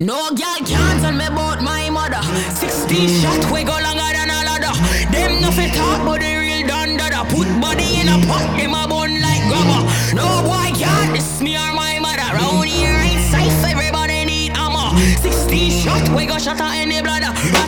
No girl can't tell me about my mother. 16 shot, we go longer than a ladder. Them nothing talk but the real done dada. Put body in a pot, them a bun like grabber. No boy can't diss me or my mother. Round here ain't safe, everybody need armor. 16 shot, we go shot in the bladder.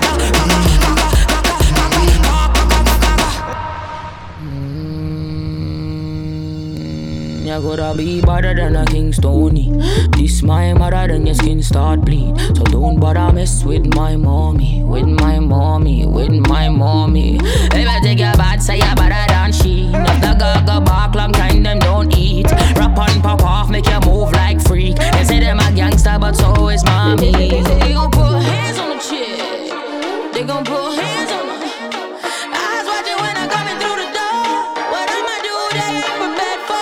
You gotta be better than a King Stony. This my mother, then your skin start bleed. So don't bother mess with my mommy, with my mommy, with my mommy. If I take your bad, say you better than she. If the gaga bark long time, them don't eat. Rap and pop off, make you move like freak. They say them a gangster, but so is mommy. They gon' put hands on the chick. They gon' put hands on her. Eyes watching when I'm coming through the door. What I'ma do, they ain't prepared for.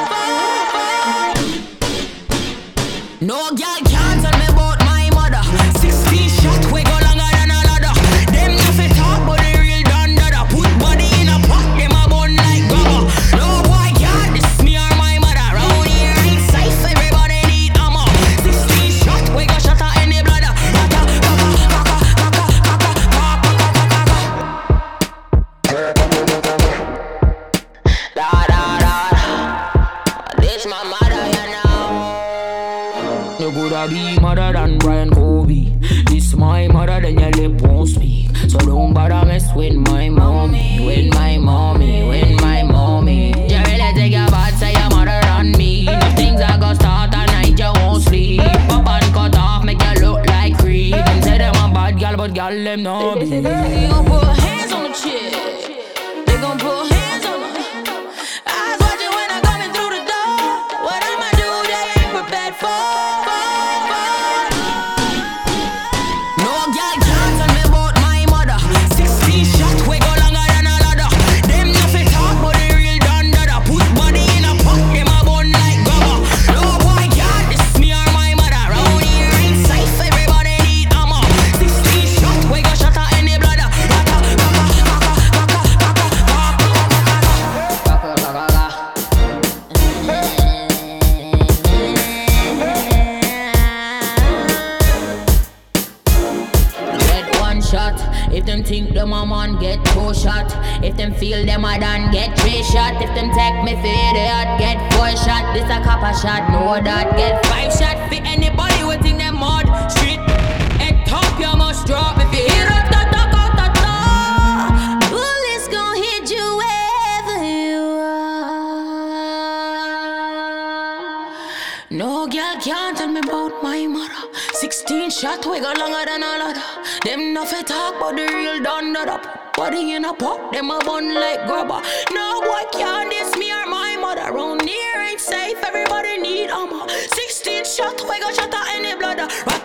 No girl can't tell me about my mother. 16 shot, we go longer than a ladder. Them nothing talk but the real done dada. Put body in a pot, them a bun like grabber. No boy can't diss me or my mother. Round here ain't safe, everybody need armor. 16 shot, we go shot in the bladder. This my mother, you know. You coulda be mother than Brian Kobe. This my mother, then your lip won't speak. So don't bother mess with my mommy, with my mommy, with my mommy. You really take your bad, say your mother than me. If things are gonna start at night, you won't sleep. Pop and cut off, make you look like creep. Them say them a bad girl, but girl them no be. They gon' put hands on the chick. They gon' put hands on her. Eyes watching when I'm coming through the door. What I'ma do, they ain't prepared for. No girl can't tell me about my mother. 16 shot, we go longer than a ladder. Them nothing talk but the real done dada. Put body in a pot, them a bun like grabber. No boy can't diss me or my mother. Round here ain't safe, everybody need armor. 16 shot, we go shot in the bladder. Get one shot. If them think them a man, get 2 shot. If them feel them a done, get 3 shot. If them take me for idiot, get 4 shot. This a copper shot, know that. Get 5 shot for anybody who think them mud. Street, head top, you must drop. If you hear it, bullets gon' hit you wherever you are. No girl can't tell me about my mother. 16 shot, we go longer than a ladder. Them nothing talk but the real done dada. Body in a pot, them a bun like grabber. No boy can't diss me or my mother. Round here ain't safe, everybody need armor. 16 shot, we go shot in the bladder.